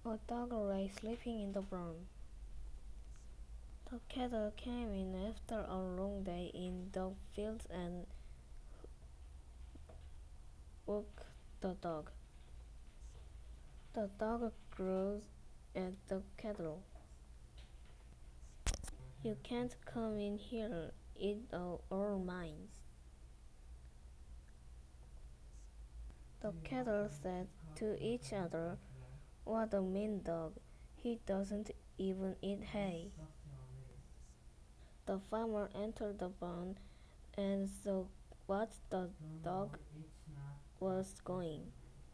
A dog lay sleeping in the barn. The cattle came in after a long day in the fields and woke the dog. The dog growled at the cattle. You can't come in here, eat all mine. The cattle said to each other, what a mean dog, he doesn't even eat hay. The farmer entered the barn and saw what the dog was going.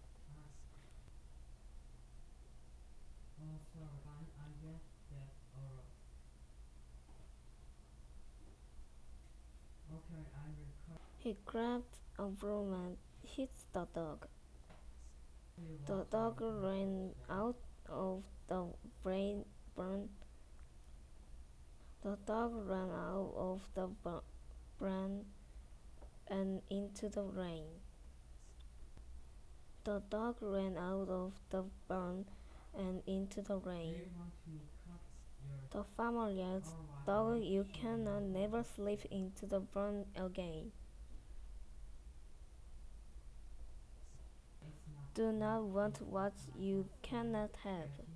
He grabbed a broom and hit the dog. The dog ran out of the barn. The dog ran out of the barn and into the rain. The dog ran out of the barn and into the rain. The farmer yelled, dog, you cannot never sleep into the barn again. Do not want what you cannot have.